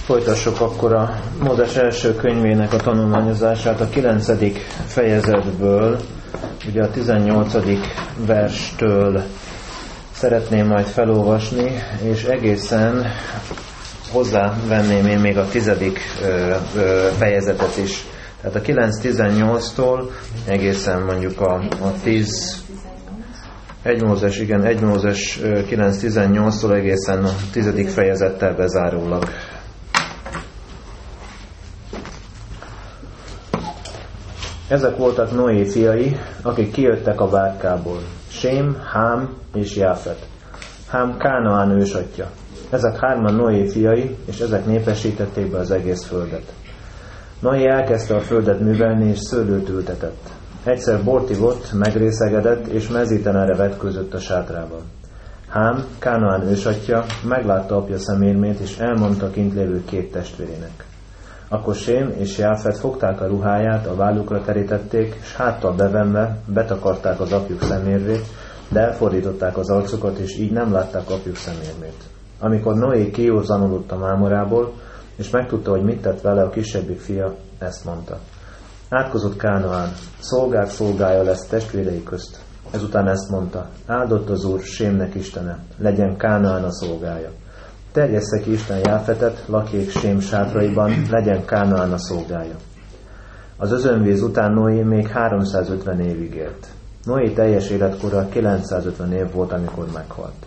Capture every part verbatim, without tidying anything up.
Folytassuk akkor a Mózes első könyvének a tanulmányozását a kilencedik fejezetből, ugye a tizennyolcadik verstől szeretném majd felolvasni, és egészen hozzávenném én még a tizedik ö, ö, fejezetet is. Tehát a kilenc tizennyolctól egészen mondjuk a, a tíz egy Mózes, igen, egy Mózes kilenc tizennyolctól egészen a tizedik fejezettel bezárólag. Ezek voltak Noé fiai, akik kijöttek a bárkából. Sém, Hám és Jáfet. Hám Kánaán ősatja. Ezek hárman Noé fiai, és ezek népesítették be az egész földet. Noé elkezdte a földet művelni, és szőlőt ültetett. Egyszer bort ivott, megrészegedett, és mezítelenre vetkőzött a sátrában. Hám, Kánaán ősatja, meglátta apja szemérmét, és elmondta kint lévő két testvérének. Akkor Sém és Jáfet fogták a ruháját, a vállukra terítették, és háttal bevenve betakarták az apjuk szemérmét, de elfordították az arcukat, és így nem látták apjuk szemérmét. Amikor Noé kiózanodott a mámorából, és megtudta, hogy mit tett vele, a kisebbik fia ezt mondta. Átkozott Kánaán, szolgák szolgája lesz testvérei közt. Ezután ezt mondta, áldott az Úr, Sémnek Istene, legyen Kánaán a szolgája. Terjessze ki Isten Jáfetet, lakjék Sém sátraiban, legyen Kánaán a szolgája. Az özönvíz után Noé még háromszázötven évig élt. Noé teljes életkora kilencszázötven év volt, amikor meghalt.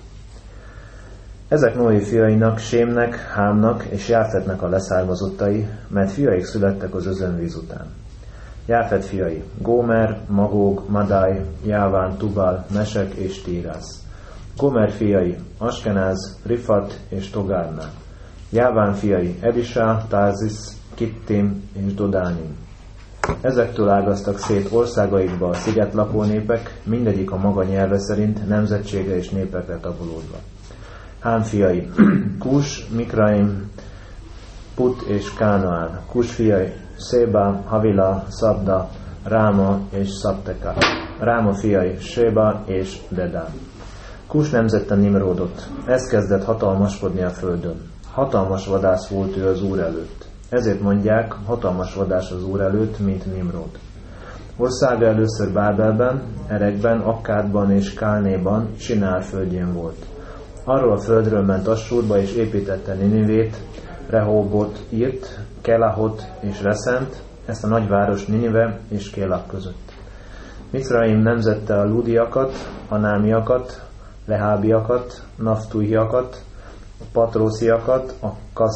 Ezek Noé fiainak, Sémnek, Hámnak és Jáfetnek a leszármazottai, mert fiaik születtek az özönvíz után. Jáfet fiai, Gómer, Magóg, Madáj, Jáván, Tubál, Mesek és Tírász. Gómer fiai, Askenáz, Rifat és Togárná. Jáván fiai, Elisá, Tázis, Kittim és Dodánim. Ezektől ágaztak szét országaikba a szigetlakó népek, mindegyik a maga nyelve szerint nemzetségre és népekre tagolódva. Hám fiai, Kus, Mikraim, Put és Kánaán. Kus fiai, Széba, Havila, Szabda, Ráma és Szabteka. Ráma fiai, Séba és Dedán. Kus nemzette Nimródot. Ez kezdett hatalmaskodni a földön. Hatalmas vadász volt ő az Úr előtt. Ezért mondják, hatalmas vadász az Úr előtt, mint Nimród. Országa először Bábelben, Erekben, Akkádban és Kálnéban, Sinár földjén volt. Arról a földről ment Assúrba és építette Ninivét, Rehóbot írt, Kelahot és Reszent, ezt a nagyváros Ninive és Kélak között. Micraim nemzette a Ludiakat, a Námiakat, Lehábiakat, Naftúhiakat, a Patrósziakat, a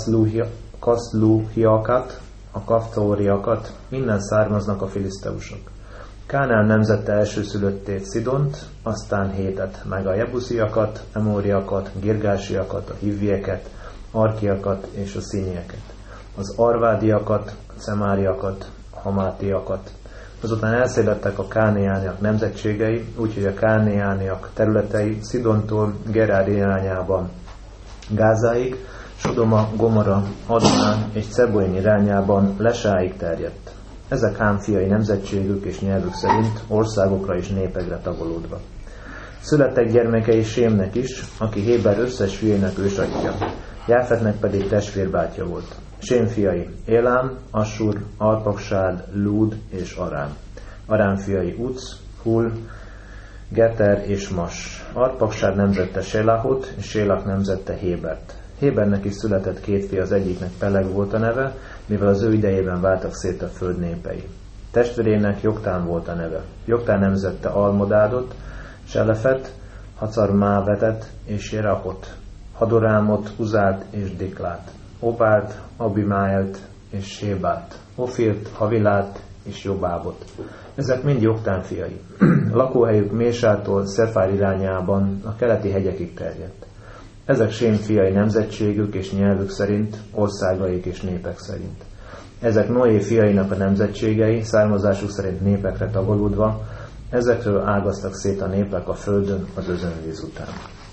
Kaszlúhiakat, a Kaftóriakat, innen származnak a filiszteusok. Kánaán nemzette elsőszülöttét Szidont, aztán Hétet, meg a Jebusziakat, Emóriakat, Girgásiakat, a Hivvieket, Arkiakat és a Színieket, az Arvádiakat, a Cemáriakat, a Hamátiakat. Azután elszélettek a káneániak nemzetségei, úgyhogy a káneániak területei Szidontól Gerár irányában Gázáig, Sodoma, Gomora, Admán és Ceboim irányában Lesáig terjedt. Ezek Hám fiai nemzetségük és nyelvük szerint országokra és népekre tagolódva. Születtek gyermekei Sémnek is, aki Héber összes fiainak ősatja, Jáfetnek pedig testvérbátyja volt. Sém fiai Élám, Assur, Arpaksád, Lúd és Arám. Arám fiai Uc, Hul, Geter és Mas. Arpaksád nemzette Sélahot, és Sélak nemzette Hébert. Hébernek is született két fia, az egyiknek Peleg volt a neve, mivel az ő idejében váltak szét a föld népei. Testvérének Joktán volt a neve. Joktán nemzette Almodádot, Selefet, Hacarmávetet és Jerahot, Hadorámot, Uzált és Diklát, Opált, Abimáelt és Sébát, Ofirt, Havilát és Jobábot. Ezek mind Joktán fiai. Lakóhelyük Mésától Szefár irányában a keleti hegyekig terjedt. Ezek Sém fiai nemzetségük és nyelvük szerint, országaik és népek szerint. Ezek Noé fiainak a nemzetségei, származásuk szerint népekre tagolódva, ezekről ágaztak szét a népek a földön az özönvíz után.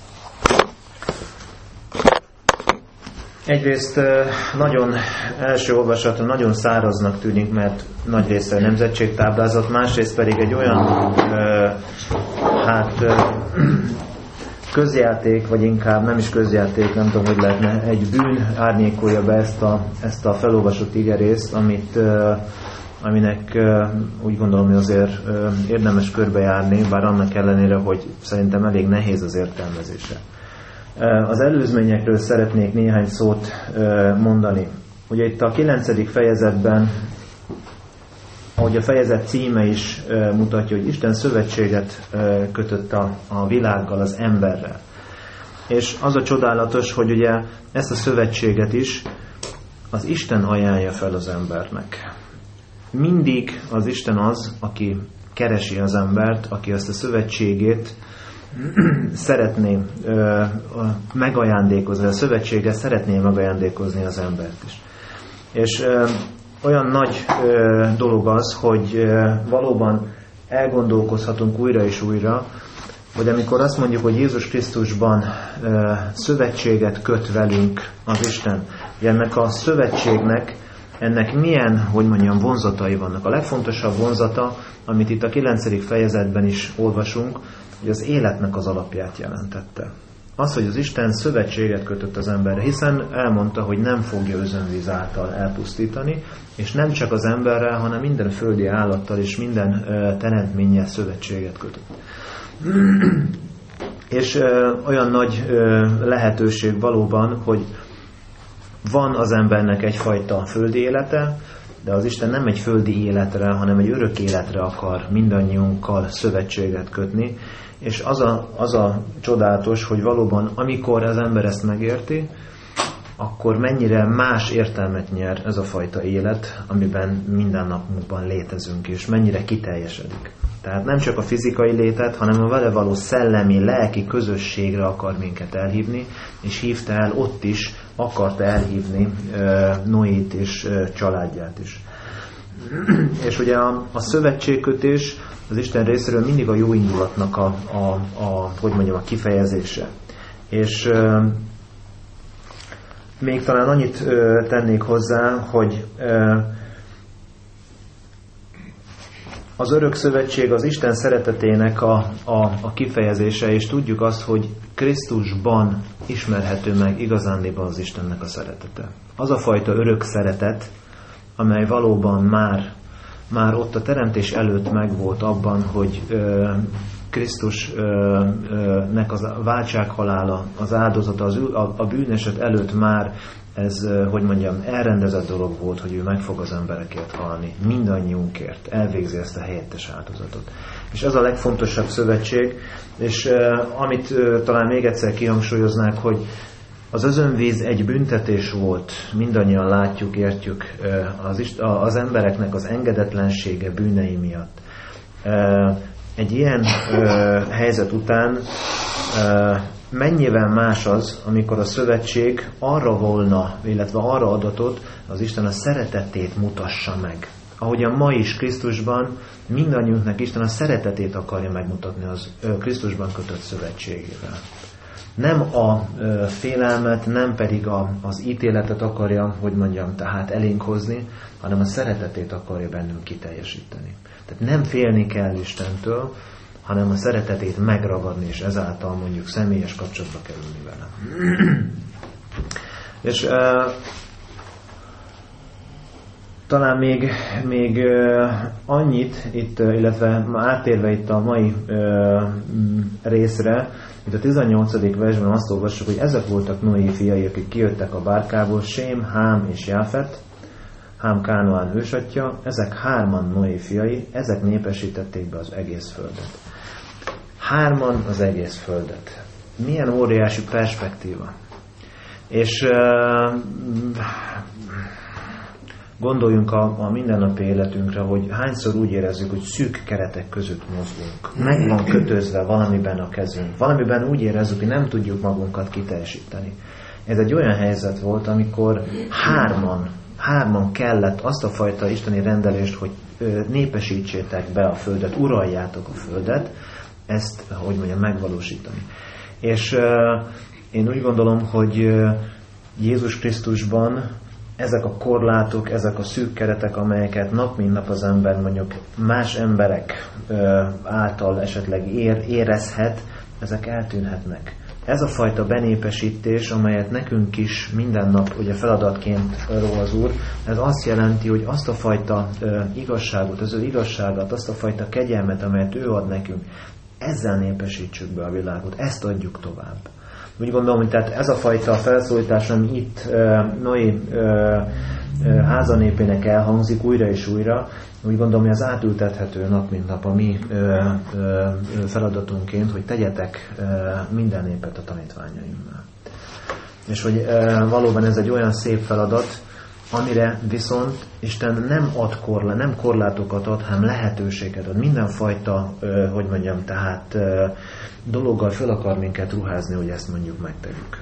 Egyrészt nagyon első olvasatra nagyon száraznak tűnik, mert nagy része a nemzetségtáblázat, másrészt pedig egy olyan hát közjáték, vagy inkább nem is közjáték, nem tudom, hogy lehetne, egy bűn árnyékolja be ezt a, ezt a felolvasott igerészt, amit, aminek úgy gondolom, hogy azért érdemes körbejárni, bár annak ellenére, hogy szerintem elég nehéz az értelmezése. Az előzményekről szeretnék néhány szót mondani. Ugye itt a kilencedik fejezetben, ahogy a fejezet címe is mutatja, hogy Isten szövetséget kötött a, a világgal, az emberrel. És az a csodálatos, hogy ugye ezt a szövetséget is az Isten ajánlja fel az embernek. Mindig az Isten az, aki keresi az embert, aki ezt a szövetségét szeretné ö, megajándékozni, a szövetséget szeretné megajándékozni az embert is. És ö, olyan nagy ö, dolog az, hogy ö, valóban elgondolkozhatunk újra és újra, hogy amikor azt mondjuk, hogy Jézus Krisztusban ö, szövetséget köt velünk az Isten, hogy ennek a szövetségnek, ennek milyen, hogy mondjam, vonzatai vannak. A legfontosabb vonzata, amit itt a kilencedik fejezetben is olvasunk, hogy az életnek az alapját jelentette. Az, hogy az Isten szövetséget kötött az emberre, hiszen elmondta, hogy nem fogja özönvíz által elpusztítani, és nem csak az emberrel, hanem minden földi állattal és minden uh, teremtménnyel szövetséget kötött. És uh, olyan nagy uh, lehetőség valóban, hogy van az embernek egyfajta földi élete, de az Isten nem egy földi életre, hanem egy örök életre akar mindannyiunkkal szövetséget kötni, és az a, az a csodálatos, hogy valóban amikor az ember ezt megérti, akkor mennyire más értelmet nyer ez a fajta élet, amiben minden napunkban létezünk, és mennyire kiteljesedik. Tehát nem csak a fizikai létet, hanem a vele való szellemi, lelki közösségre akar minket elhívni, és hívta el ott is, akarta elhívni uh, Noét és uh, családját is. És ugye a, a szövetségkötés az Isten részéről mindig a jó indulatnak a, a, a, hogy mondjam, a kifejezése. És uh, még talán annyit uh, tennék hozzá, hogy uh, az örök szövetség az Isten szeretetének a, a, a kifejezése, és tudjuk azt, hogy Krisztusban ismerhető meg igazándiban az Istennek a szeretete. Az a fajta örök szeretet, amely valóban már, már ott a teremtés előtt megvolt abban, hogy ö, Krisztusnek a váltsághalála, az áldozata, az, a, a bűneset előtt már ez, hogy mondjam, elrendezett dolog volt, hogy ő meg fog az emberekért halni, mindannyiunkért, elvégzi ezt a helyettes áldozatot. És ez a legfontosabb szövetség, és uh, amit uh, talán még egyszer kihangsúlyoznák, hogy az özönvíz egy büntetés volt, mindannyian látjuk, értjük, uh, az, az embereknek az engedetlensége bűnei miatt. Uh, egy ilyen uh, helyzet után uh, mennyivel más az, amikor a szövetség arra volna, illetve arra adatot, az Isten a szeretetét mutassa meg. Ahogyan ma is Krisztusban mindannyiunknak Isten a szeretetét akarja megmutatni az Krisztusban kötött szövetségével. Nem a ö, félelmet, nem pedig a, az ítéletet akarja, hogy mondjam, tehát elénk hozni, hanem a szeretetét akarja bennünk kiteljesíteni. Tehát nem félni kell Istentől, hanem a szeretetét megragadni, és ezáltal mondjuk személyes kapcsolatba kerülni vele. És uh, talán még, még uh, annyit, itt, uh, illetve áttérve itt a mai uh, részre, itt a tizennyolcadik versben azt olvassuk, hogy ezek voltak Noé fiai, akik kijöttek a bárkából, Sém, Hám és Jáfet, Hám Kánoán ősatja, ezek hárman Noé fiai, ezek népesítették be az egész földet. Hárman az egész földet. Milyen óriási perspektíva. És uh, gondoljunk a, a mindennapi életünkre, hogy hányszor úgy érezzük, hogy szűk keretek között mozgunk. Meg van kötözve valamiben a kezünk. Valamiben úgy érezzük, hogy nem tudjuk magunkat kiteljesíteni. Ez egy olyan helyzet volt, amikor hárman, hárman kellett azt a fajta isteni rendelést, hogy népesítsétek be a földet, uraljátok a földet, ezt, hogy mondjam, megvalósítani. És uh, én úgy gondolom, hogy uh, Jézus Krisztusban ezek a korlátok, ezek a szűk keretek, amelyeket nap mint nap az ember mondjuk más emberek uh, által esetleg ér, érezhet, ezek eltűnhetnek. Ez a fajta benépesítés, amelyet nekünk is minden nap ugye feladatként ró az Úr, ez azt jelenti, hogy azt a fajta uh, igazságot, az ő igazságát, azt a fajta kegyelmet, amelyet ő ad nekünk, ezzel népesítsük be a világot, ezt adjuk tovább. Úgy gondolom, hogy tehát ez a fajta felszólítás, ami itt uh, Noé uh, uh, házanépének elhangzik újra és újra, úgy gondolom, hogy az átültethető nap, mint nap a mi uh, uh, feladatunként, hogy tegyetek uh, minden népet a tanítványaimmal. És hogy uh, valóban ez egy olyan szép feladat, amire viszont Isten nem ad korlá, nem korlátokat ad, hanem lehetőséget ad. Mindenfajta, uh, hogy mondjam, tehát uh, dologgal fel akar minket ruházni, hogy ezt mondjuk megtegyük.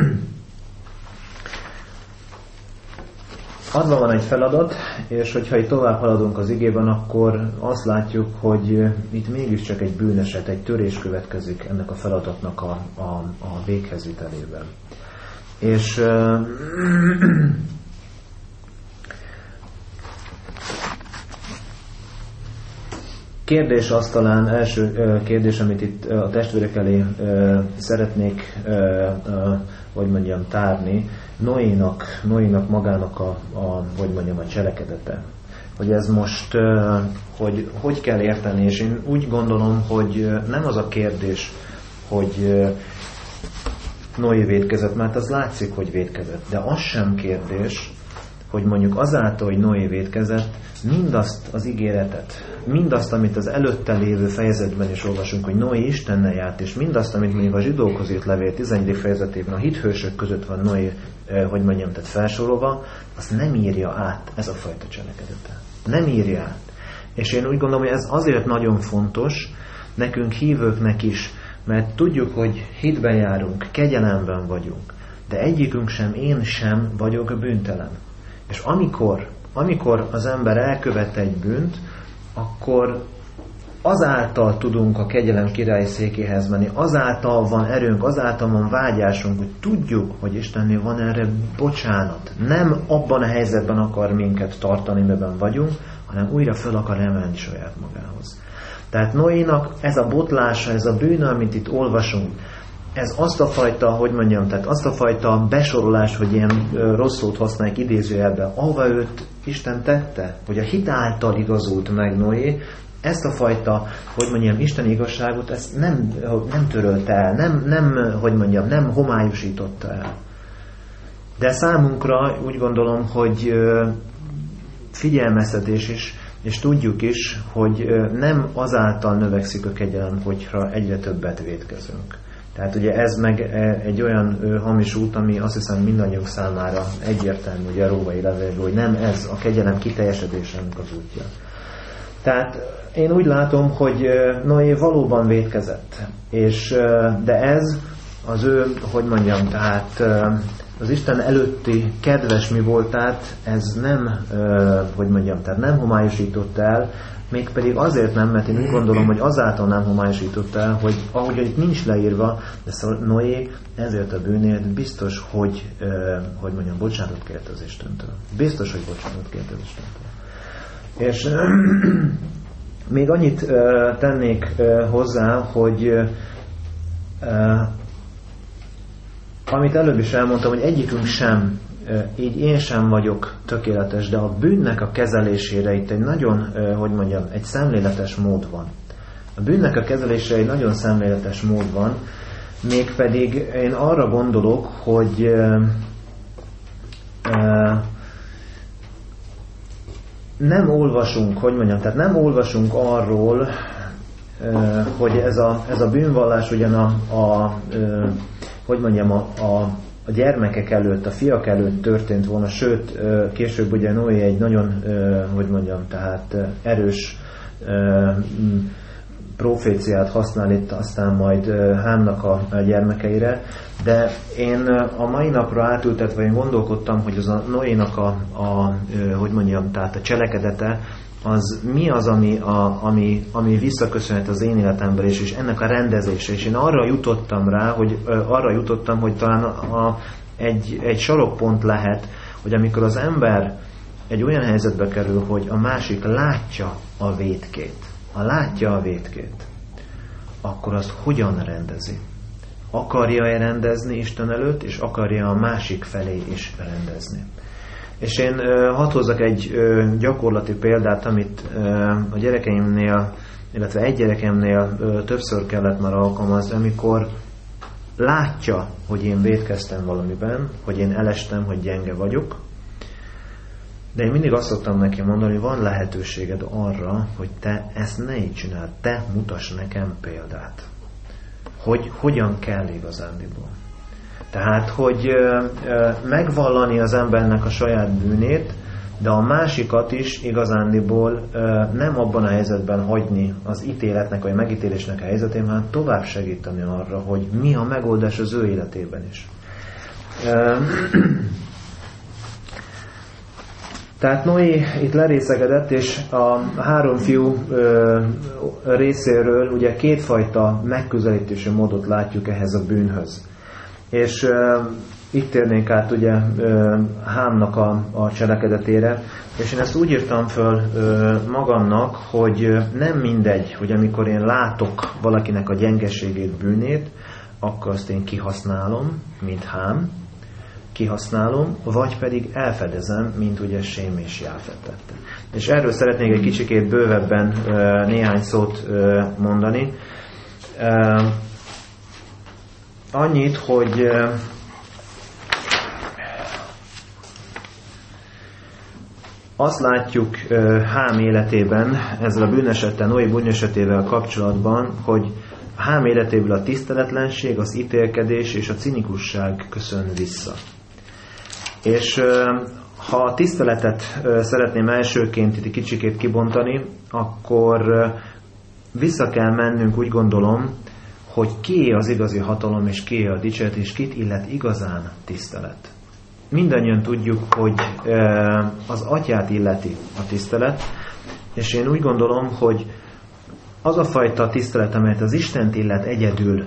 Adva van egy feladat, és hogyha itt tovább haladunk az igében, akkor azt látjuk, hogy itt mégiscsak egy bűneset, egy törés következik ennek a feladatnak a, a, a véghezvitelében. És uh, kérdés az talán, első kérdés, amit itt a testvérek elé szeretnék, hogy mondjam, tárni, Noénak, Noénak magának a, a, hogy mondjam, a cselekedete. Hogy ez most, hogy hogy kell érteni, és én úgy gondolom, hogy nem az a kérdés, hogy Noé vétkezett, mert az látszik, hogy vétkezett, de az sem kérdés, hogy mondjuk azáltal, hogy Noé vétkezett, mindazt az ígéretet, mindazt, amit az előtte lévő fejezetben is olvasunk, hogy Noé Istennel járt, és mindazt, amit mondjuk a zsidókhoz írt levél tizenegyedik fejezetében a hithősök között van Noé, eh, hogy mondjam, tehát felsorolva, azt nem írja át ez a fajta cselekedete. Nem írja át. És én úgy gondolom, hogy ez azért nagyon fontos nekünk hívőknek is, mert tudjuk, hogy hitben járunk, kegyelemben vagyunk, de egyikünk sem, én sem vagyok bűntelen. És amikor, amikor az ember elkövet egy bűnt, akkor azáltal tudunk a kegyelem királyi székéhez menni, azáltal van erőnk, azáltal van vágyásunk, hogy tudjuk, hogy Istennél van erre bocsánat. Nem abban a helyzetben akar minket tartani, miben vagyunk, hanem újra föl akar emelni saját magához. Tehát Noénak ez a botlása, ez a bűn, amit itt olvasunk, ez azt a fajta, hogy mondjam, tehát azt a fajta besorolás, hogy ilyen rossz szót használják idézőjelben, ahova őt Isten tette, hogy a hit által igazult meg Noé, ezt a fajta, hogy mondjam, Isten igazságot, ezt nem, nem törölte el, nem, nem, hogy mondjam, nem homályosította el. De számunkra úgy gondolom, hogy figyelmeztetés is, és tudjuk is, hogy nem azáltal növekszik a kegyelem, hogyha egyre többet vétkezünk. Tehát ugye ez meg egy olyan ö, hamis út, ami azt hiszem mindannyiunk számára egyértelmű, ugye a római levélből, hogy nem ez a kegyelem kiteljesedésének az útja. Tehát én úgy látom, hogy Noé valóban vétkezett, és, de ez az ő, hogy mondjam, tehát az Isten előtti kedves mi voltát, ez nem, hogy mondjam, tehát nem homályosította el, mégpedig azért nem, mert én úgy gondolom, hogy azáltal nem homályosította el, hogy ahogy itt nincs leírva, de szóval Noé ezért a bűnért biztos, hogy, hogy mondjam, bocsánatot kért az Istentől. Biztos, hogy bocsánatot kért az Istentől. És még annyit tennék hozzá, hogy amit előbb is elmondtam, hogy egyikünk sem, így én sem vagyok tökéletes, de a bűnnek a kezelésére itt egy nagyon, hogy mondjam, egy szemléletes mód van. A bűnnek a kezelésére egy nagyon szemléletes mód van, mégpedig én arra gondolok, hogy nem olvasunk, hogy mondjam, tehát nem olvasunk arról, hogy ez a, ez a bűnvallás ugyan a, a hogy mondjam, a, a, a gyermekek előtt, a fiak előtt történt volna, sőt, később ugye Noé egy nagyon, hogy mondjam, tehát erős proféciát használ itt aztán majd Hámnak a gyermekeire, de én a mai napra átültetve én gondolkodtam, hogy az a Noénak a, a hogy mondjam, tehát a cselekedete, az mi az, ami, a, ami, ami visszaköszönhet az én életemben is, és ennek a rendezése. És én arra jutottam rá, hogy arra jutottam, hogy talán a, a, egy, egy sarokpont lehet, hogy amikor az ember egy olyan helyzetbe kerül, hogy a másik látja a vétkét, ha látja a vétkét, akkor azt hogyan rendezi? Akarja-e rendezni Isten előtt, és akarja a másik felé is rendezni? És én uh, hadd hozzak egy uh, gyakorlati példát, amit uh, a gyerekeimnél, illetve egy gyerekemnél uh, többször kellett már alkalmazni, amikor látja, hogy én vétkeztem valamiben, hogy én elestem, hogy gyenge vagyok, de én mindig azt szoktam neki mondani, hogy van lehetőséged arra, hogy te ezt ne így csináld, te mutass nekem példát. Hogy hogyan kell igazándiból. Tehát, hogy ö, ö, megvallani az embernek a saját bűnét, de a másikat is igazándiból ö, nem abban a helyzetben hagyni az ítéletnek vagy megítélésnek a helyzetén, hanem tovább segíteni arra, hogy mi a megoldás az ő életében is. Ö, Tehát Noé itt lerészegedett, és a három fiú ö, részéről ugye kétfajta megközelítési módot látjuk ehhez a bűnhöz. És ö, itt térnénk át ugye ö, Hámnak a, a cselekedetére, és én ezt úgy írtam föl ö, magamnak, hogy nem mindegy, hogy amikor én látok valakinek a gyengeségét, bűnét, akkor azt én kihasználom, mint Hám, kihasználom, vagy pedig elfedezem, mint ugye Sém és Jáfet tette. És erről szeretnék egy kicsikét bővebben uh, néhány szót uh, mondani. Uh, annyit, hogy uh, azt látjuk uh, Hám életében, ezzel a bűnesettel, Noé bűnesetével kapcsolatban, hogy Hám életéből a tiszteletlenség, az ítélkedés és a cinikusság köszön vissza. És ha a tiszteletet szeretném elsőként itt kicsikét kibontani, akkor vissza kell mennünk, úgy gondolom, hogy kié az igazi hatalom, és kié a dicséret, és kit illet igazán tisztelet. Mindannyian tudjuk, hogy az Atyát illeti a tisztelet, és én úgy gondolom, hogy az a fajta tisztelet, amelyet az Istent illet egyedül,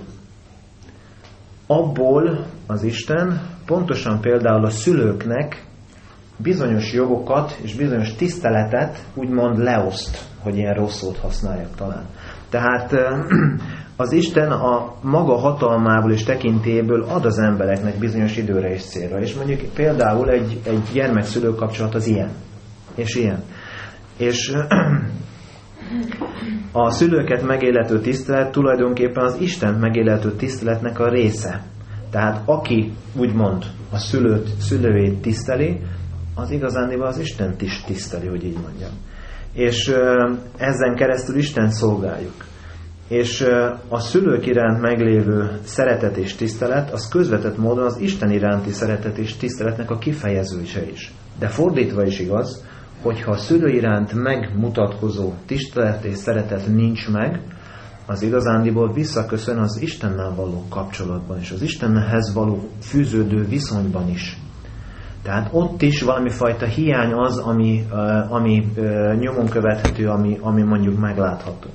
abból az Isten pontosan például a szülőknek bizonyos jogokat és bizonyos tiszteletet úgymond leoszt, hogy ilyen rossz szót használjak talán. Tehát az Isten a maga hatalmából és tekintélyből ad az embereknek bizonyos időre és célra. És mondjuk például egy, egy gyermek-szülő kapcsolat az ilyen. És ilyen. És a szülőket megillető tisztelet tulajdonképpen az Istent megillető tiszteletnek a része. Tehát aki úgymond a szülőt, szülőjét tiszteli, az igazándiból az Istent is tiszteli, hogy így mondjam. És ezen keresztül Istent szolgáljuk. És a szülők iránt meglévő szeretet és tisztelet, az közvetett módon az Isten iránti szeretet és tiszteletnek a kifejezőse is. De fordítva is igaz, hogyha a szülő iránt megmutatkozó tisztelet és szeretet nincs meg, az igazándiból visszaköszön az Istennel való kapcsolatban, és az Istenhez való fűződő viszonyban is. Tehát ott is valami fajta hiány az, ami, ami nyomon követhető, ami, ami mondjuk meglátható.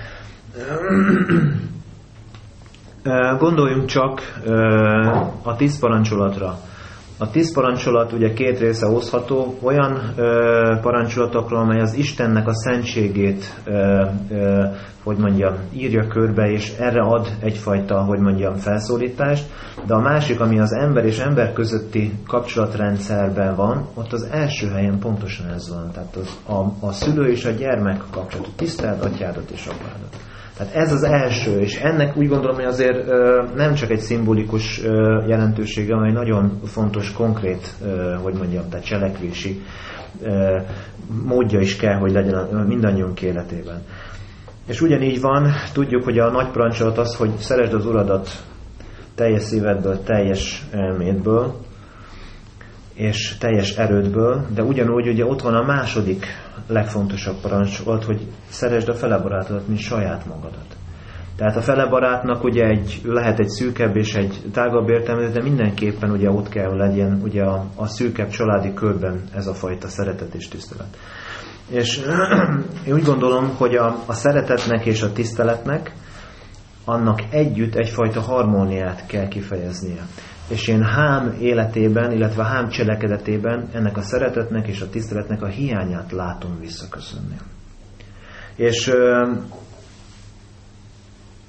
Gondoljunk csak a tíz parancsolatra. A tíz parancsolat ugye két része osztható, olyan ö, parancsolatokról, amely az Istennek a szentségét, ö, ö, hogy mondjam, írja körbe, és erre ad egyfajta, hogy mondjam, felszólítást, de a másik, ami az ember és ember közötti kapcsolatrendszerben van, ott az első helyen pontosan ez van. Tehát az, a, a szülő és a gyermek kapcsolat, tiszteld atyádat és apádat. Tehát ez az első, és ennek úgy gondolom, hogy azért ö, nem csak egy szimbolikus ö, jelentősége, hanem egy nagyon fontos, konkrét, ö, hogy mondjam, tehát cselekvési ö, módja is kell, hogy legyen a, mindannyiunk életében. És ugyanígy van, tudjuk, hogy a nagy parancsolat az, hogy szeresd az Uradat teljes szívedből, teljes elmédből, és teljes erődből, de ugyanúgy ugye ott van a második legfontosabb parancsolat, hogy szeresd a felebarátodat, mint saját magadat. Tehát a felebarátnak ugye egy, lehet egy szűkebb és egy tágabb értelmezés, de mindenképpen ugye ott kell, hogy legyen ugye a, a szűkebb családi körben ez a fajta szeretet és tisztelet. És én úgy gondolom, hogy a, a szeretetnek és a tiszteletnek annak együtt egyfajta harmóniát kell kifejeznie. És én Hám életében, illetve Hám cselekedetében ennek a szeretetnek és a tiszteletnek a hiányát látom visszaköszönni. És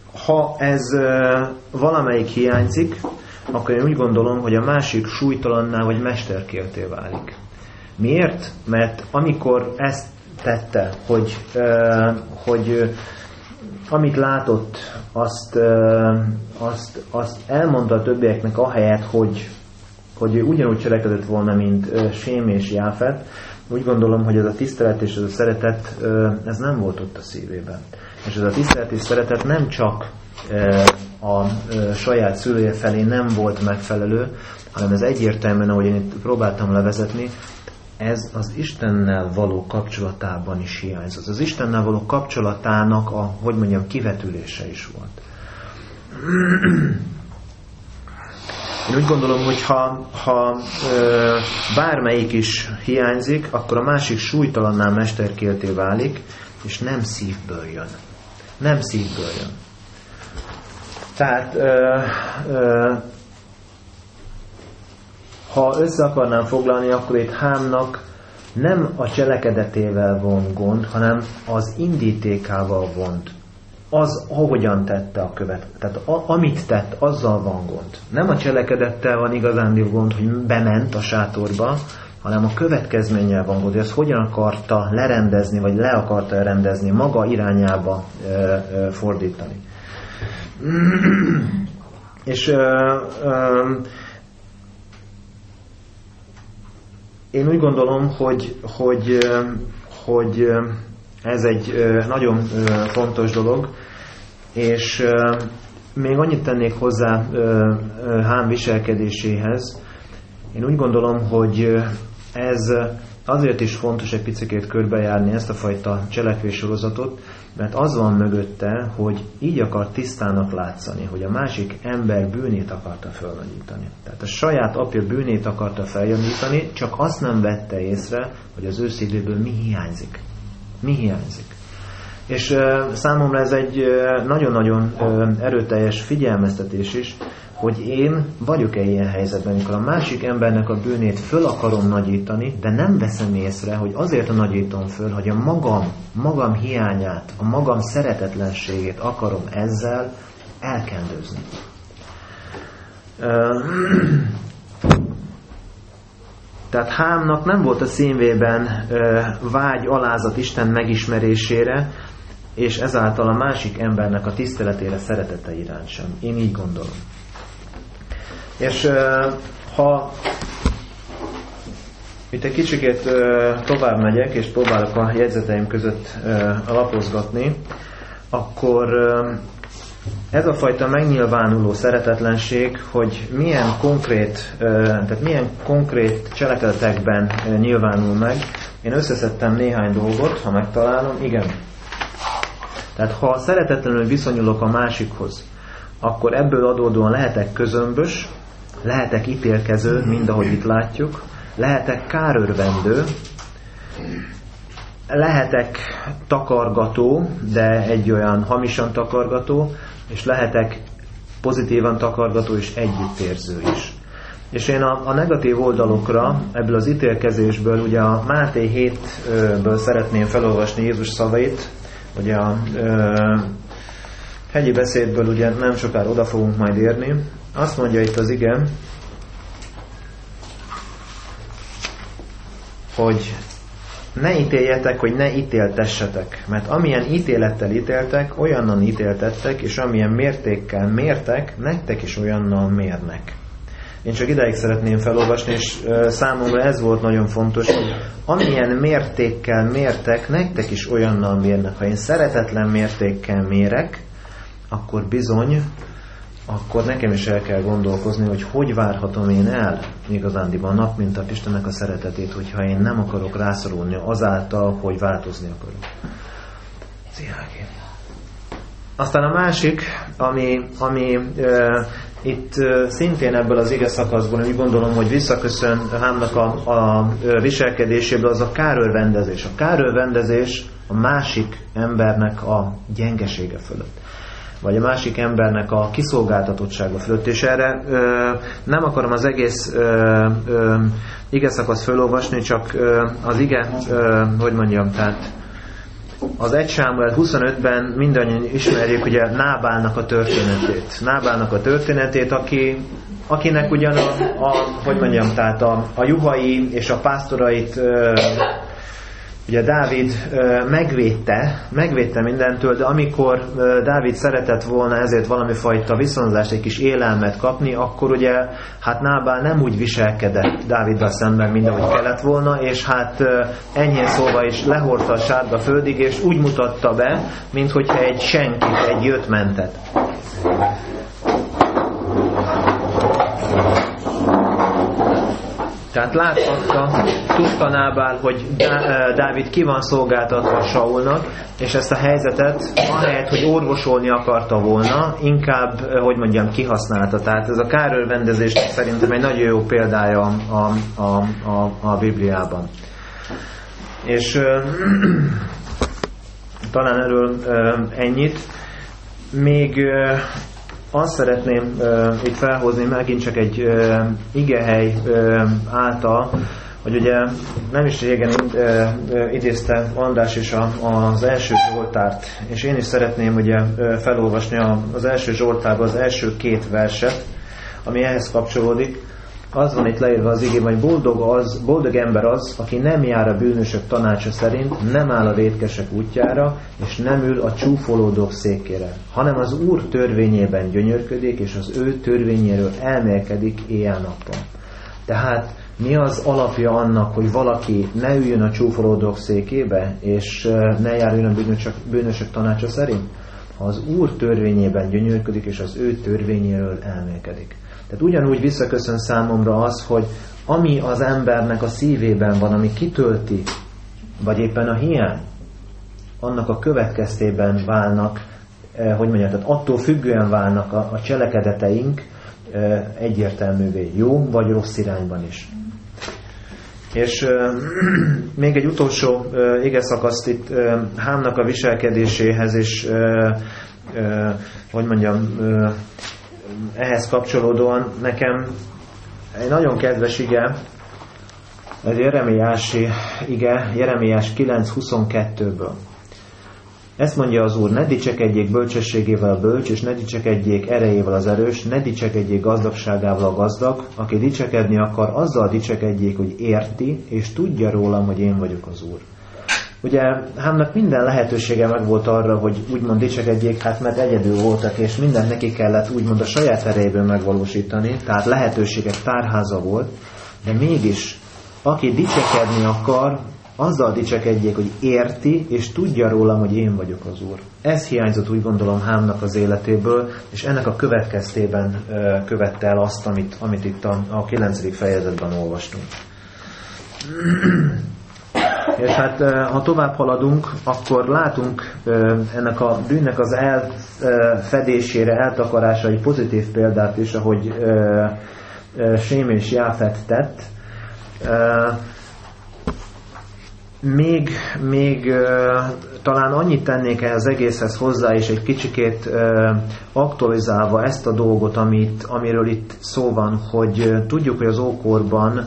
ha ez valamelyik hiányzik, akkor én úgy gondolom, hogy a másik súlytalanná vagy mesterkélté válik. Miért? Mert amikor ezt tette, hogy, hogy amit látott, azt, azt, azt elmondta a többieknek ahelyett, hogy, hogy ő ugyanúgy cselekedett volna, mint Sém és Jáfet, úgy gondolom, hogy ez a tisztelet és ez a szeretet, ez nem volt ott a szívében. És ez a tisztelet és szeretet nem csak a saját szülője felé nem volt megfelelő, hanem ez egyértelműen, ahogy én itt próbáltam levezetni, ez az Istennel való kapcsolatában is hiányzott. Az Istennel való kapcsolatának a, hogy mondjam, kivetülése is volt. Én úgy gondolom, hogy ha, ha ö, bármelyik is hiányzik, akkor a másik súlytalanná mesterkélté válik, és nem szívből jön. Nem szívből jön. Tehát ö, ö, ha össze akarnám foglalni, akkor itt Hámnak nem a cselekedetével von gond, hanem az indítékával vont. Az, ahogyan tette a követ. Tehát a, amit tett, azzal van gond. Nem a cselekedettel van igazándió gond, hogy bement a sátorba, hanem a következménnyel van gond, hogy azt hogyan akarta lerendezni, vagy le akarta rendezni, maga irányába e, e, fordítani. És e, e, én úgy gondolom, hogy, hogy, hogy ez egy nagyon fontos dolog, és még annyit tennék hozzá Hám viselkedéséhez. Én úgy gondolom, hogy ez azért is fontos egy picikét körbejárni ezt a fajta cselekvéssorozatot, mert az van mögötte, hogy így akar tisztának látszani, hogy a másik ember bűnét akarta felnagyítani. Tehát a saját apja bűnét akarta feljavítatni, csak azt nem vette észre, hogy az ő szívéből mi hiányzik. Mi hiányzik. És uh, számomra ez egy uh, nagyon-nagyon uh, erőteljes figyelmeztetés is, hogy én vagyok-e ilyen helyzetben, amikor a másik embernek a bűnét föl akarom nagyítani, de nem veszem észre, hogy azért nagyítom föl, hogy a magam, magam hiányát, a magam szeretetlenségét akarom ezzel elkendőzni. Tehát Hámnak nem volt a szívében vágy, alázat Isten megismerésére, és ezáltal a másik embernek a tiszteletére, szeretete iránt sem. Én így gondolom. És ha itt egy kicsikét tovább megyek, és próbálok a jegyzeteim között lapozgatni, akkor ez a fajta megnyilvánuló szeretetlenség, hogy milyen konkrét, tehát milyen konkrét cselekedetekben nyilvánul meg. Én összeszedtem néhány dolgot, ha megtalálom. Igen. Tehát ha szeretetlenül viszonyulok a másikhoz, akkor ebből adódóan lehetek közömbös, lehetek ítélkező, mind ahogy itt látjuk, lehetek kárörvendő, lehetek takargató, de egy olyan hamisan takargató, és lehetek pozitívan takargató és együttérző is. És én a, a negatív oldalokra, ebből az ítélkezésből, ugye a Máté hétből szeretném felolvasni Jézus szavait, ugye a ö, hegyi beszédből ugye nem sokára oda fogunk majd érni. Azt mondja itt az ige, hogy ne ítéljetek, hogy ne ítéltessetek, mert amilyen ítélettel ítéltek, olyannan ítéltettek, és amilyen mértékkel mértek, nektek is olyannal mérnek. Én csak idáig szeretném felolvasni, és számomra ez volt nagyon fontos, hogy amilyen mértékkel mértek, nektek is olyannal mérnek. Ha én szeretetlen mértékkel mérek, akkor bizony, akkor nekem is el kell gondolkozni, hogy hogy várhatom én el igazándiban nap mint a Istennek a szeretetét, hogyha én nem akarok rászorulni azáltal, hogy változni akarok. Szíjáké. Aztán a másik, ami, ami e, itt e, szintén ebből az ige szakaszból, úgy gondolom, hogy visszaköszön Hámnak a, a viselkedéséből, az a kárőrvendezés. A kárőrvendezés a másik embernek a gyengesége fölött, vagy a másik embernek a kiszolgáltatottsága fölött, és erre ö, nem akarom az egész ö, ö, ige szakaszt felolvasni, csak ö, az ige, ö, hogy mondjam, tehát az egy Sámuel huszonötben mindannyian ismerjük ugye Nábálnak a történetét. Nábálnak a történetét, aki, akinek ugyan a, a, hogy mondjam, tehát a, a juhai és a pásztorait ö, ugye Dávid ö, megvédte, megvédte mindentől, de amikor ö, Dávid szeretett volna ezért valami fajta viszonzást, egy kis élelmet kapni, akkor ugye hát Nábál nem úgy viselkedett Dáviddal szemben, mint ahogy kellett volna, és hát ö, enyhén szólva is lehordta a sárga földig, és úgy mutatta be, mint hogyha egy senkit, egy jött mentet. Tehát láthatta, tudta Nábál, hogy Dávid ki van szolgáltatva Saulnak, és ezt a helyzetet, ahelyett, hogy orvosolni akarta volna, inkább, hogy mondjam, kihasználta. Tehát ez a kárőrvendezés szerintem egy nagyon jó példája a, a, a, a Bibliában. És euh, talán erről euh, ennyit. Még euh, azt szeretném uh, itt felhozni megint csak egy uh, igehely uh, által, hogy ugye nem is régen uh, uh, idézte András is a, az első Zsoltárt, és én is szeretném ugye uh, felolvasni a, az első Zsoltárban az első két verset, ami ehhez kapcsolódik. Az van itt leírva az igében, hogy boldog, az, boldog ember az, aki nem jár a bűnösök tanácsa szerint, nem áll a vétkesek útjára, és nem ül a csúfolódók székére, hanem az Úr törvényében gyönyörködik, és az ő törvényéről elmélkedik éjjel-nappal. Tehát mi az alapja annak, hogy valaki ne üljön a csúfolódók székébe, és ne járjon a bűnösök, bűnösök tanácsa szerint? Ha az Úr törvényében gyönyörködik, és az ő törvényéről elmélkedik. Tehát ugyanúgy visszaköszön számomra az, hogy ami az embernek a szívében van, ami kitölti, vagy éppen a hiány, annak a következtében válnak, eh, hogy mondjam, tehát attól függően válnak a, a cselekedeteink eh, egyértelművé, jó vagy rossz irányban is. És eh, még egy utolsó eh, igeszakaszt itt eh, Hámnak a viselkedéséhez, és eh, eh, hogy mondjam, eh, ehhez kapcsolódóan nekem egy nagyon kedves ige, ez Jeremiási ige, Jeremiás kilenc huszonkettőből. Ezt mondja az Úr: ne dicsekedjék bölcsességével a bölcs, és ne dicsekedjék erejével az erős, ne dicsekedjék gazdagságával a gazdag, aki dicsekedni akar, azzal dicsekedjék, hogy érti, és tudja rólam, hogy én vagyok az Úr. Ugye Hámnak minden lehetősége megvolt arra, hogy úgymond dicsekedjék, hát mert egyedül voltak, és mindent neki kellett úgymond a saját erejéből megvalósítani, tehát lehetőségek tárháza volt, de mégis, aki dicsekedni akar, azzal dicsekedjék, hogy érti, és tudja rólam, hogy én vagyok az Úr. Ez hiányzott, úgy gondolom, Hámnak az életéből, és ennek a következtében uh, követte el azt, amit, amit itt a, a kilencedik fejezetben olvastunk. És hát ha tovább haladunk, akkor látunk ennek a bűnnek az elfedésére, eltakarásra egy pozitív példát is, ahogy Sém és Jáfet tett. Még, még talán annyit tennék el az egészhez hozzá, és egy kicsikét aktualizálva ezt a dolgot, amit, amiről itt szó van, hogy tudjuk, hogy az ókorban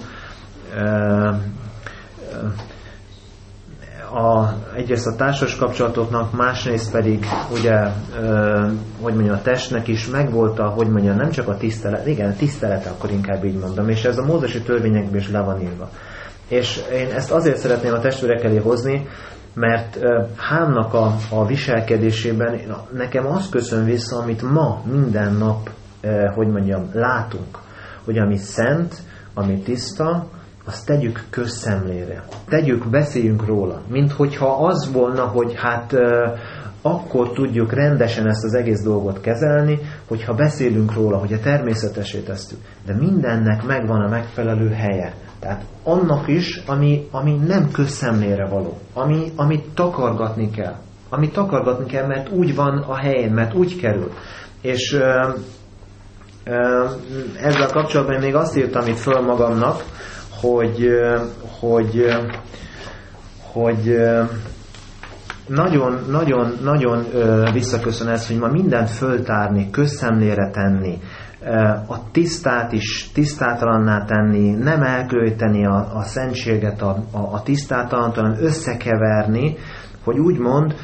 A, egyrészt a társas kapcsolatoknak, másrészt pedig ugye, ö, hogy mondjam, a testnek is megvolt a, hogy mondjam, nem csak a tisztelet, igen, a tisztelete, akkor inkább így mondom, és ez a mózesi törvényekben is le van írva. És én ezt azért szeretném a testvérek elé hozni, mert ö, Hámnak a, a viselkedésében nekem az köszön vissza, amit ma minden nap, ö, hogy mondjam, látunk, hogy ami szent, ami tiszta, azt tegyük közszemlére. Tegyük, beszéljünk róla. Mint hogyha az volna, hogy hát euh, akkor tudjuk rendesen ezt az egész dolgot kezelni, hogyha beszélünk róla, hogy a természetessé tesszük. De mindennek megvan a megfelelő helye. Tehát annak is, ami, ami nem közszemlére való. Ami, amit takargatni kell. Amit takargatni kell, mert úgy van a helyén, mert úgy kerül. És euh, euh, ezzel kapcsolatban még azt írtam itt föl magamnak, hogy, hogy, hogy nagyon, nagyon, nagyon visszaköszön ez, hogy ma mindent föltárni, közszemlére tenni, a tisztát is tisztátalanná tenni, nem elkölteni a, a szentséget, a, a, a tisztátalant, hanem összekeverni, hogy úgymond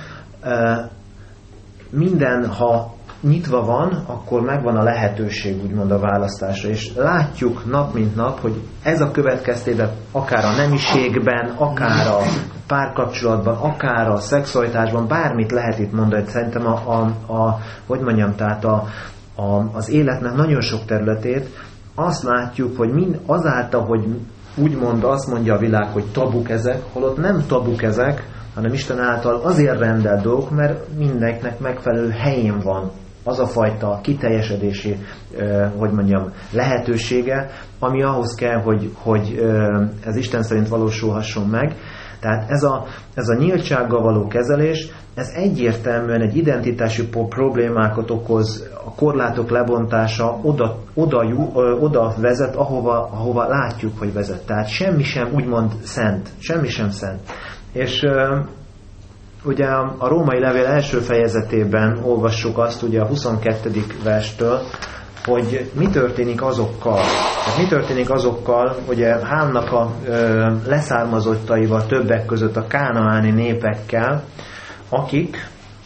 minden, ha nyitva van, akkor megvan a lehetőség úgymond a választásra, és látjuk nap mint nap, hogy ez a következtében akár a nemiségben, akár a párkapcsolatban, akár a szexualitásban, bármit lehet itt mondani. Szerintem a, a, a hogy mondjam, tehát a, a, az életnek nagyon sok területét azt látjuk, hogy mind azáltal, hogy úgymond azt mondja a világ, hogy tabuk ezek, holott nem tabuk ezek, hanem Isten által azért rendel dolgok, mert mindenkinek megfelelő helyén van az a fajta kiteljesedési, eh, hogy mondjam, lehetősége, ami ahhoz kell, hogy, hogy eh, ez Isten szerint valósulhasson meg. Tehát ez a, ez a nyíltsággal való kezelés, ez egyértelműen egy identitási problémákat okoz, a korlátok lebontása oda, oda, oda vezet, ahova, ahova látjuk, hogy vezet. Tehát semmi sem úgymond szent, semmi sem szent. És uh, ugye a római levél első fejezetében olvassuk azt, ugye a huszonkettedik verstől, hogy mi történik azokkal, tehát mi történik azokkal, ugye Hámnak a ö, leszármazottaival, többek között a kánaáni népekkel, akik,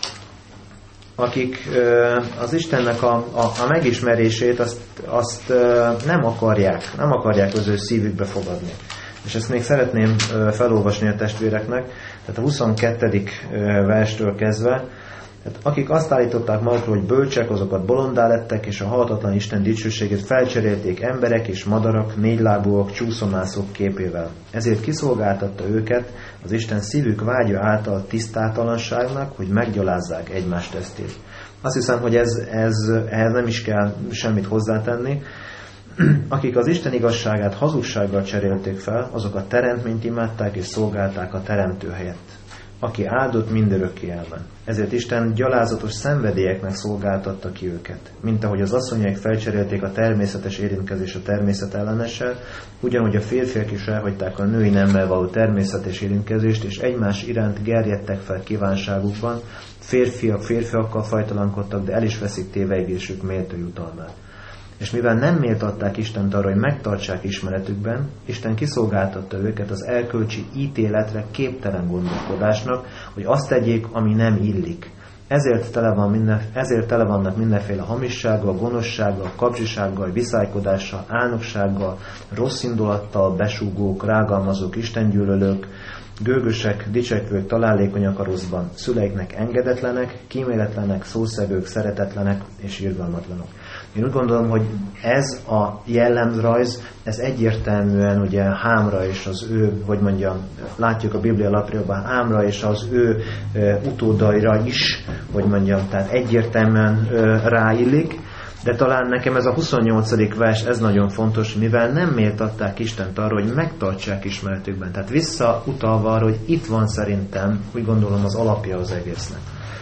akik ö, az Istennek a, a, a megismerését azt, azt ö, nem akarják, nem akarják az ő szívükbe fogadni. És ezt még szeretném ö, felolvasni a testvéreknek, tehát a huszonkettedik verstől kezdve, tehát akik azt állították magukról, hogy bölcsek, azokat bolondá lettek, és a halhatatlan Isten dicsőségét felcserélték emberek és madarak, négylábúak, csúszomászók képével. Ezért kiszolgáltatta őket az Isten szívük vágya által tisztátalanságnak, hogy meggyalázzák egymás testét. Azt hiszem, hogy ez, ez, ehhez nem is kell semmit hozzátenni. Akik az Isten igazságát hazugsággal cserélték fel, azok a teremtményt imádták és szolgálták a teremtő helyett, aki áldott mindörökké elmen. Ezért Isten gyalázatos szenvedélyeknek szolgáltatta ki őket. Mint ahogy az asszonyaik felcserélték a természetes érintkezés a természet ellenessel, ugyanúgy a férfiak is elhagyták a női nemmel való természetes érintkezést, és egymás iránt gerjedtek fel kívánságukban, férfiak férfiakkal fajtalankodtak, de el is veszik tévejgésük méltó jutalmát. És mivel nem méltatták Istent arra, hogy megtartsák ismeretükben, Isten kiszolgáltatta őket az erkölcsi ítéletre képtelen gondolkodásnak, hogy azt tegyék, ami nem illik. Ezért tele, van minden, ezért tele vannak mindenféle hamissággal, gonoszsággal, kapzsisággal, viszálykodással, álnoksággal, rossz indulattal, besúgók, rágalmazók, istengyűlölők, gőgösek, dicsekvők, találékonyak a rosszban, szüleiknek engedetlenek, kíméletlenek, szószegők, szeretetlenek és irgalmatlanok. Én úgy gondolom, hogy ez a jellemrajz, ez egyértelműen ugye Hámra és az ő, hogy mondjam, látjuk a Biblia lapjában, Hámra és az ő e, utódaira is, hogy mondjam, tehát egyértelműen e, ráillik, de talán nekem ez a huszonnyolcadik vers, ez nagyon fontos, mivel nem méltatták Istent arra, hogy megtartsák ismeretükben. Tehát visszautalva arra, hogy itt van szerintem, úgy gondolom, az alapja az egésznek.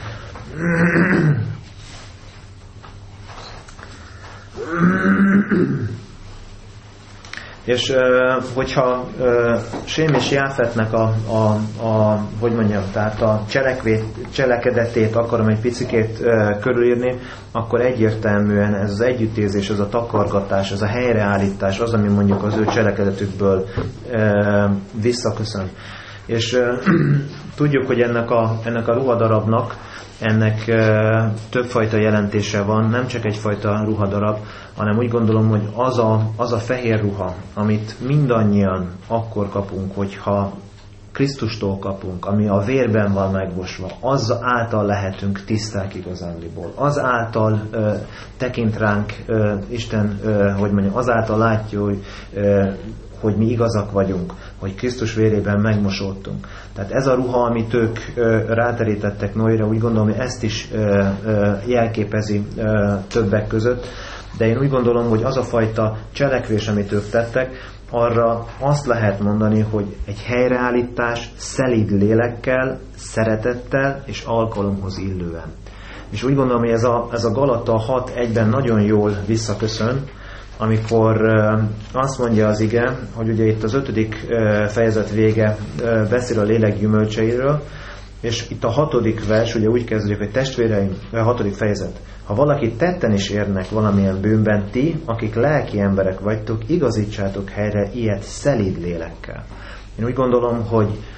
És hogyha Sém és Jáfetnek a, a, a, hogy mondjam, tehát a cselekvét, cselekedetét akarom egy picikét körülírni, akkor egyértelműen ez az együttérzés, ez a takargatás, ez a helyreállítás az, ami mondjuk az ő cselekedetükből visszaköszön. És tudjuk, hogy ennek a, ennek a ruhadarabnak ennek e, többfajta jelentése van, nem csak egyfajta ruhadarab, hanem úgy gondolom, hogy az a, az a fehér ruha, amit mindannyian akkor kapunk, hogyha Krisztustól kapunk, ami a vérben van megmosva, az által lehetünk tiszták igazándiból. Az által e, tekint ránk e, Isten, e, hogy mondjam, azáltal látja, hogy e, hogy mi igazak vagyunk, hogy Krisztus vérében megmosódtunk. Tehát ez a ruha, amit ők ö, ráterítettek Noéra, úgy gondolom, hogy ezt is ö, ö, jelképezi ö, többek között, de én úgy gondolom, hogy az a fajta cselekvés, amit ők tettek, arra azt lehet mondani, hogy egy helyreállítás szelíd lélekkel, szeretettel és alkalomhoz illően. És úgy gondolom, hogy ez a, ez a Galata hat egyben nagyon jól visszaköszön, amikor uh, azt mondja az ige, hogy ugye itt az ötödik uh, fejezet vége uh, beszél a lélek gyümölcseiről, és itt a hatodik vers, ugye úgy kezdődik, hogy testvéreim, a hatodik fejezet. Ha valaki tetten is érnek valamilyen bűnben, ti, akik lelki emberek vagytok, igazítsátok helyre ilyet szelíd lélekkel. Én úgy gondolom, hogy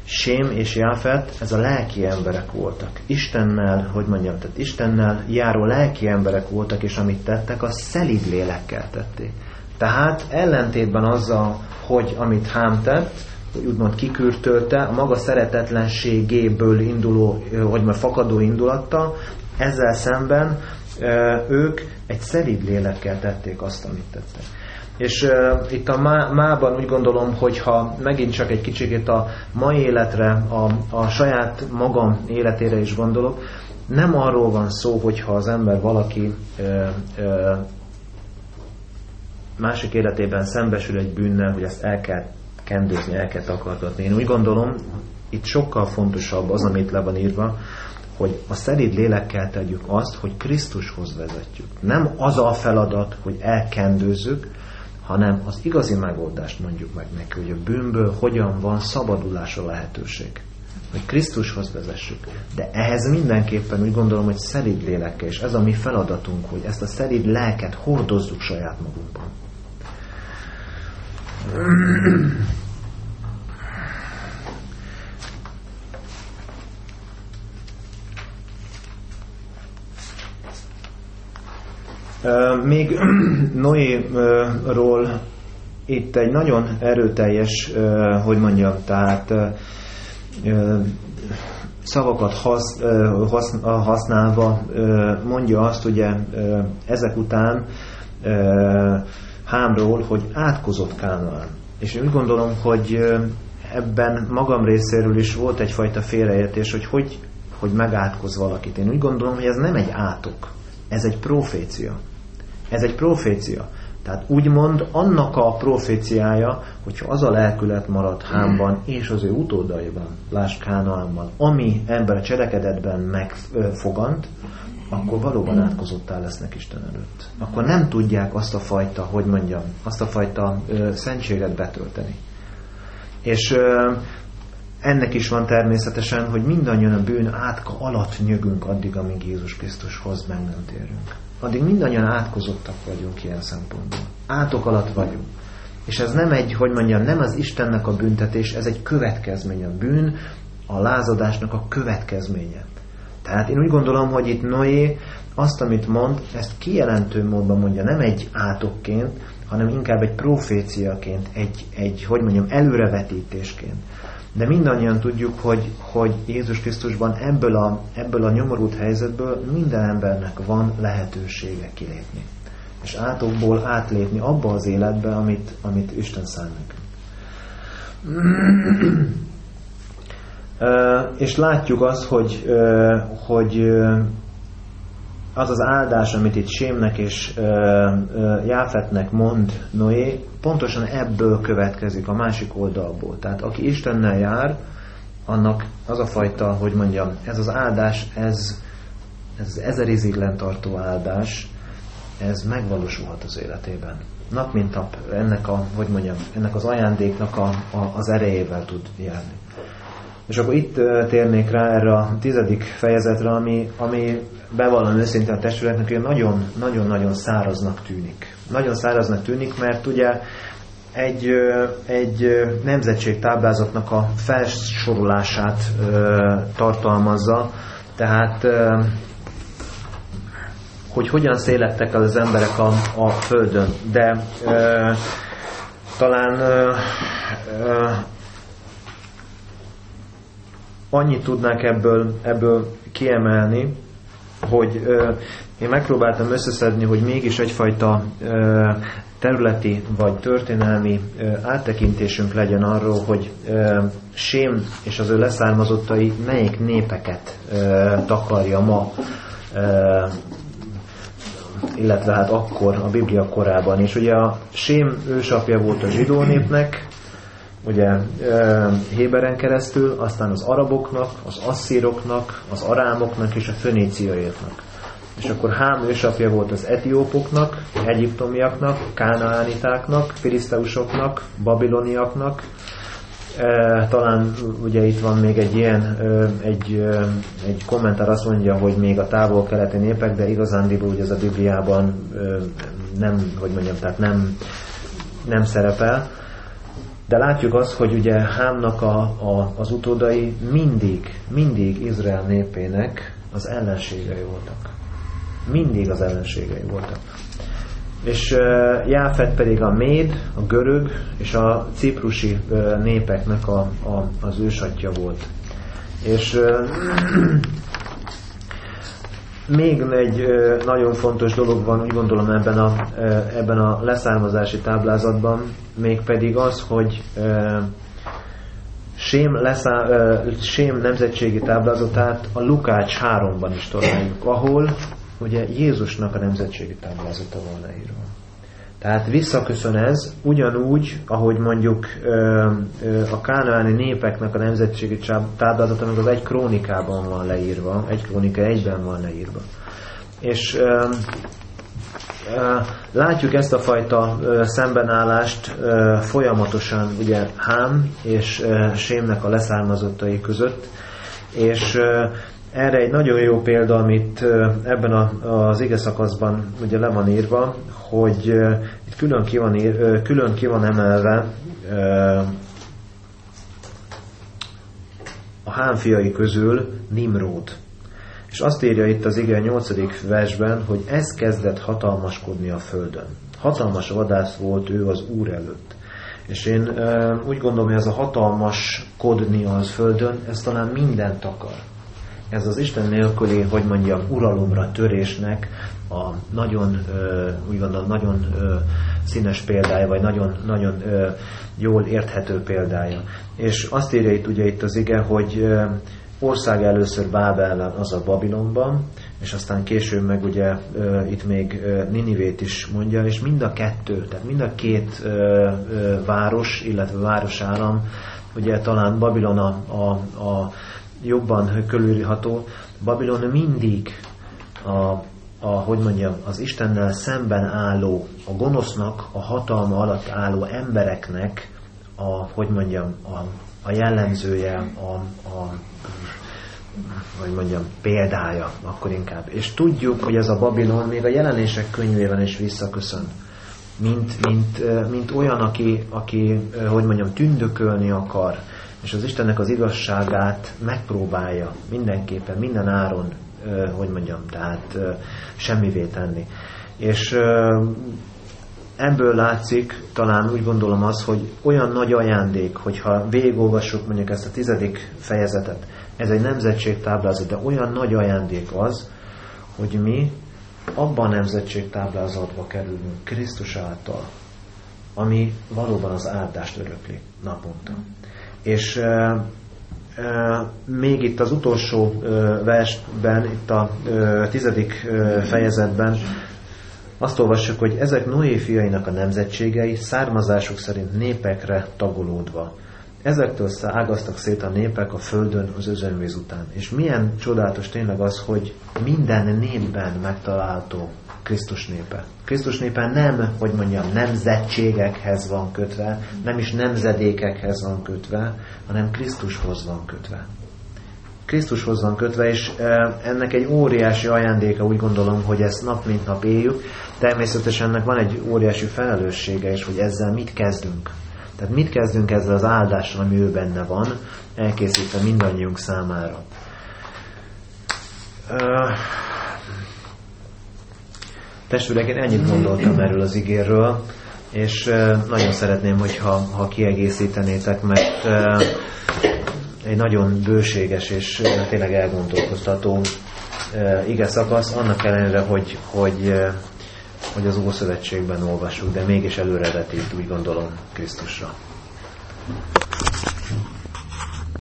Sém és Jáfet, ez a lelki emberek voltak. Istennel, hogy mondjam, tehát Istennel járó lelki emberek voltak, és amit tettek, azt szelíd lélekkel tették. Tehát ellentétben azzal, hogy amit Hám tett, úgymond kikürtölte, a maga szeretetlenségéből induló, hogy már fakadó indulattal, ezzel szemben ők egy szelíd lélekkel tették azt, amit tettek. És uh, itt a má, mában úgy gondolom, hogy ha megint csak egy kicsit a mai életre, a, a saját magam életére is gondolok, nem arról van szó, hogyha az ember valaki uh, uh, másik életében szembesül egy bűnnel, hogy ezt el kell kendőzni, el kell takargatni. Én úgy gondolom, itt sokkal fontosabb az, amit le van írva, hogy a szelíd lélekkel tegyük azt, hogy Krisztushoz vezetjük. Nem az a feladat, hogy elkendőzzük, hanem az igazi megoldást mondjuk meg neki, hogy a bűnből hogyan van szabadulásra lehetőség. Hogy Krisztushoz vezessük. De ehhez mindenképpen úgy gondolom, hogy szelíd lélekkel, és ez a mi feladatunk, hogy ezt a szelíd lelket hordozzuk saját magunkban. Még Noéról itt egy nagyon erőteljes, hogy mondjam, tehát szavakat használva mondja azt, ugye ezek után Hámról, hogy átkozott Kánaán. És én úgy gondolom, hogy ebben magam részéről is volt egyfajta félreértés, hogy hogy, hogy megátkoz valakit. Én úgy gondolom, hogy ez nem egy átok, ez egy profécia. Ez egy profécia. Tehát úgymond annak a proféciája, hogyha az a lelkület marad Hámban és az ő utódaiban, lásd Kánaánban, ami ember a cselekedetben megfogant, akkor valóban átkozottá lesznek Isten előtt. Akkor nem tudják azt a fajta, hogy mondjam, azt a fajta ö, szentséget betölteni. És ö, ennek is van természetesen, hogy mindannyian a bűn átka alatt nyögünk addig, amíg Jézus Krisztushoz meg nem térünk. Addig mindannyian átkozottak vagyunk ilyen szempontból. Átok alatt vagyunk. És ez nem egy, hogy mondjam, nem az Istennek a büntetés, ez egy következmény. A bűn a lázadásnak a következménye. Tehát én úgy gondolom, hogy itt Noé azt, amit mond, ezt kijelentő módban mondja, nem egy átokként, hanem inkább egy proféciaként, egy, egy hogy mondjam, előrevetítésként. De mindannyian tudjuk, hogy, hogy Jézus Krisztusban ebből a, ebből a nyomorult helyzetből minden embernek van lehetősége kilépni. És átokból átlépni abba az életbe, amit, amit Isten szán nekünk. És látjuk azt, hogy, hogy az az áldás, amit itt Sémnek és Jáfetnek mond Noé, pontosan ebből következik, a másik oldalból. Tehát aki Istennel jár, annak az a fajta, hogy mondjam, ez az áldás, ez, ez ezer iziglen tartó áldás, ez megvalósulhat az életében. Nap mint nap ennek a, hogy mondjam, ennek az ajándéknak a, a, az erejével tud járni. És akkor itt térnék rá erre a tizedik fejezetre, ami, ami bevallom őszintén a testvéreknek, hogy nagyon-nagyon száraznak tűnik. Nagyon száraznak tűnik, mert ugye egy, egy nemzetség táblázatnak a felsorolását tartalmazza, tehát hogy hogyan szélettek el az emberek a, a földön. De talán annyit tudnák ebből, ebből kiemelni, hogy ö, én megpróbáltam összeszedni, hogy mégis egyfajta ö, területi vagy történelmi ö, áttekintésünk legyen arról, hogy ö, Sém és az ő leszármazottai melyik népeket ö, takarja ma, ö, illetve hát akkor a Biblia korában is. Ugye a Sém ősapja volt a zsidó népnek, ugye Héberen keresztül, aztán az araboknak, az asszíroknak, az arámoknak és a föníciaiaknak. És akkor Hám ősapja volt az etiópoknak, egyiptomiaknak, kánaánitáknak, filiszteusoknak, babiloniaknak. E, talán ugye itt van még egy ilyen, egy, egy kommentár azt mondja, hogy még a távol-keleti népek, de igazándiból ugye ez a Bibliában nem, hogy mondjam, tehát nem, nem szerepel. De látjuk azt, hogy ugye Hámnak a, a, az utódai mindig, mindig Izrael népének az ellenségei voltak. Mindig az ellenségei voltak. És uh, Jáfet pedig a méd, a görög és a ciprusi uh, népeknek a, a, az ősatja volt. És uh, még egy uh, nagyon fontos dolog van, úgy gondolom ebben a, uh, ebben a leszármazási táblázatban, mégpedig az, hogy uh, Sém, leszá, uh, Sém nemzetségi táblázatát a Lukács háromban is találjuk, ahol ugye Jézusnak a nemzetségi táblázata van leírva. Tehát visszaköszön ez, ugyanúgy, ahogy mondjuk ö, ö, a kánaáni népeknek a nemzetségi táblázata, meg az egy krónikában van leírva, egy krónika egyben van leírva. És ö, ö, látjuk ezt a fajta ö, szembenállást ö, folyamatosan ugye Hám és ö, Sémnek a leszármazottai között, és ö, erre egy nagyon jó példa, amit ebben az ige szakaszban ugye le van írva, hogy itt külön ki van, ír, külön ki van emelve a Hám fiai közül Nimród. És azt írja itt az ige nyolcadik versben, hogy ez kezdett hatalmaskodni a földön. Hatalmas vadász volt ő az Úr előtt. És én úgy gondolom, hogy ez a hatalmaskodni az földön, ez talán mindent akar. Ez az Isten nélküli, hogy mondjam, uralomra törésnek a nagyon, úgy gondolom, nagyon színes példája, vagy nagyon, nagyon jól érthető példája. És azt írja itt ugye itt az ige, hogy ország először Bábel, az a Babilonban, és aztán később meg ugye itt még Ninivét is mondja, és mind a kettő, tehát mind a két város, illetve városállam, ugye talán Babilon a, a, a jobban körülírható. Babilon mindig a, a, hogy mondjam, az Istennel szemben álló, a gonosznak a hatalma alatt álló embereknek a, hogy mondjam, a, a jellemzője, a, a hogy mondjam, példája, akkor inkább. És tudjuk, hogy ez a Babilon még a jelenések könyvében is visszaköszön. Mint, mint, mint olyan, aki, aki, hogy mondjam, tündökölni akar, és az Istennek az igazságát megpróbálja mindenképpen, minden áron, hogy mondjam, tehát semmivé tenni. És ebből látszik, talán úgy gondolom az, hogy olyan nagy ajándék, hogyha végigolvassuk mondjuk ezt a tizedik fejezetet, ez egy nemzetségtáblázat, de olyan nagy ajándék az, hogy mi abban a nemzetségtáblázatba kerülünk Krisztus által, ami valóban az áldást örökli naponta. És e, e, még itt az utolsó e, versben, itt a e, tizedik e, fejezetben azt olvassuk, hogy ezek Noé fiainak a nemzetségei származásuk szerint népekre tagolódva. Ezektől ágaztak szét a népek a földön az özönvíz után. És milyen csodálatos tényleg az, hogy minden népben megtalálható Krisztus népe. Krisztus népe nem, hogy mondjam, nemzetségekhez van kötve, nem is nemzedékekhez van kötve, hanem Krisztushoz van kötve. Krisztushoz van kötve, és ennek egy óriási ajándéka, úgy gondolom, hogy ezt nap mint nap éljük. Természetesen ennek van egy óriási felelőssége is, hogy ezzel mit kezdünk. Tehát mit kezdünk ezzel az áldással, ami ő benne van, elkészítve mindannyiunk számára. Testvérek, én ennyit gondoltam erről az igérről, és nagyon szeretném, hogyha ha kiegészítenétek, mert egy nagyon bőséges és tényleg elgondolkoztató ige szakasz, annak ellenére, hogy, hogy, hogy az Ószövetségben olvassuk, de mégis előrevetít, úgy gondolom, Krisztusra.